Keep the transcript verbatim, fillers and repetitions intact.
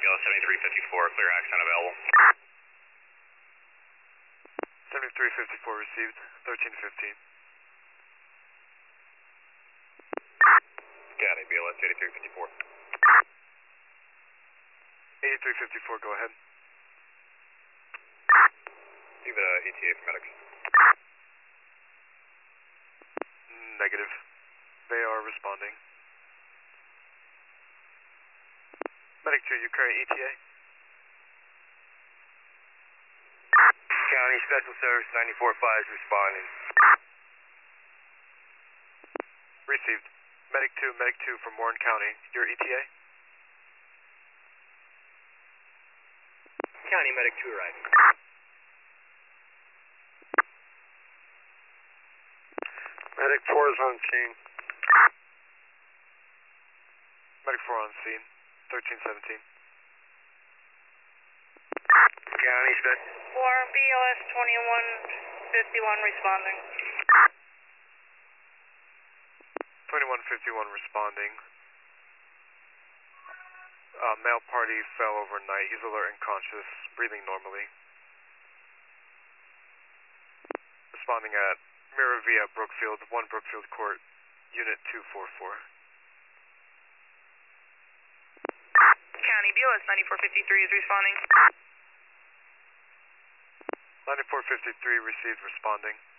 B L S seventy-three fifty-four, clear accent available. seventy-three fifty-four received, thirteen fifteen. County, B L S eighty-three fifty-four. eighty-three fifty-four, go ahead. Leave it uh, E T A for medics. Negative. They are responding. Medic two, you current E T A? County Special Service ninety-four five is responding. Received. Medic two, Medic two from Warren County, your E T A? County Medic two arriving. Medic four is on scene. Medic four on scene, thirteen seventeen. County Special. Warren B L S twenty-one fifty-one responding. twenty-one fifty-one responding. Uh, male party fell overnight. He's alert and conscious, breathing normally. Responding at Miravia, Brookfield, one Brookfield Court, Unit two forty-four. County B L S ninety-four fifty-three is responding. ninety-four fifty-three received, responding.